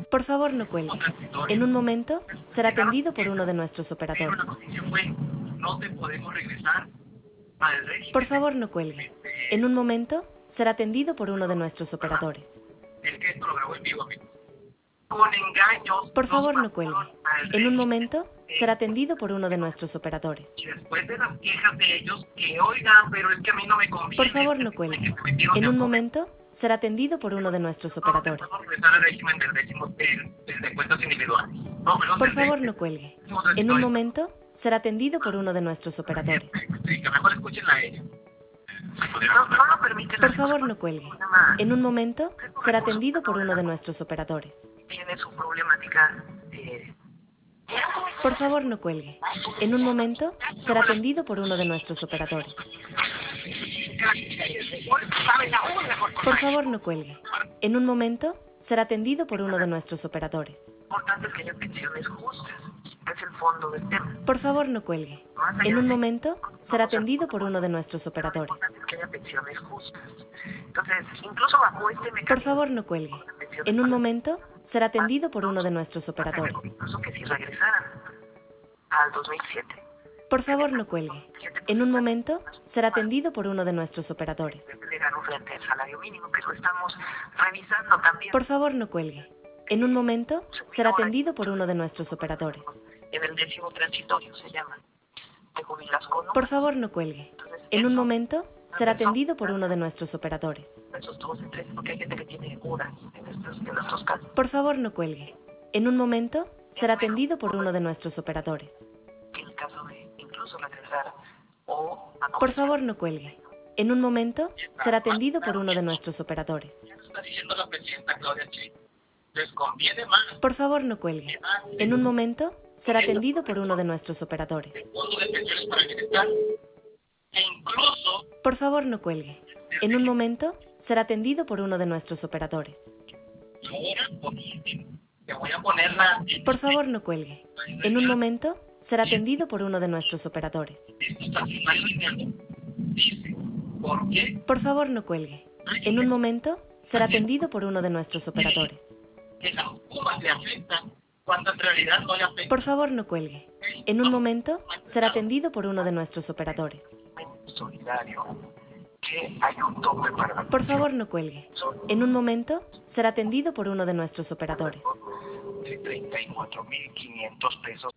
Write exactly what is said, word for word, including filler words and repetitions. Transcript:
Por favor, no cuelgue. En un momento será atendido por uno de nuestros Pero operadores. la noticia fue, no te podemos regresar al régimen. Por favor, no cuelgue. En un momento será atendido por uno de nuestros operadores. Es que esto lo grabó en vivo, amigo. Con engaños. Por favor, nos no cuelgue. pasaron al En un régimen. momento será atendido por uno de nuestros operadores. Y después de las quejas de ellos, que oigan, pero es que a mí no me conviene. Por favor, no que cuelgue. se metieron En de un todo. momento será atendido por uno de nuestros No, operadores. vamos a regresar al régimen del décimo, del, del de cuentas individuales. No, perdón, Por del favor, de- no cuelgue. décimo En un transitorio. momento será atendido por uno de nuestros operadores. Sí, que mejor escúchenla a ella. No, no lo permiten. Por favor, no cuelgue. En un momento será atendido por uno de nuestros operadores. Tiene su problemática. Eh, Por favor, no cuelgue. En un momento será atendido por uno de nuestros operadores. Por favor, no cuelgue. En un momento será atendido por uno de nuestros operadores. importante es que haya pensiones justas. Es el fondo del tema. Por favor, no cuelgue. En un momento será atendido por uno de nuestros Lo operadores. importante es que haya pensiones justas. Entonces, incluso bajo este mecanismo. Por favor, no cuelgue. En un momento será atendido por uno de nuestros operadores. Incluso que si regresaran al dos mil siete. Por favor, no cuelgue. En un momento será atendido por uno de nuestros operadores. Le ganó frente al salario mínimo, que lo estamos revisando también. Por favor, no cuelgue. En un momento será atendido por uno de nuestros operadores. En el décimo transitorio se llama. Te jubilas con Por favor, no cuelgue. En un momento será atendido por uno de nuestros operadores. esos dos, tres, porque hay gente que tiene horas en estos, en estos casos. Por favor, no cuelgue. En un momento será atendido por uno de nuestros operadores. En el caso de incluso regresar o a Por favor, no cuelgue. En un momento será atendido por uno de nuestros operadores. Ya lo está diciendo la presidenta Claudia Sheinbaum. Les conviene más Por favor, no cuelgue. En un momento será atendido por uno de nuestros operadores. el fondo de pensiones para el bienestar e incluso Por favor, no cuelgue. En un momento será atendido por uno de nuestros operadores. ahora por último te voy a ponerla en Por favor, no cuelgue. En un momento será atendido por uno de nuestros operadores. esto está lineal. Dice, ¿por qué? Por favor, no cuelgue. En un momento será atendido por uno de nuestros operadores. Que las pumas le afectan cuando en realidad no le afectan. Por favor, no cuelgue. En un momento será atendido por uno de nuestros operadores. Solidario, que hay un tope para la Por favor, no cuelgue. En un momento será atendido por uno de nuestros operadores. de treinta y cuatro mil quinientos pesos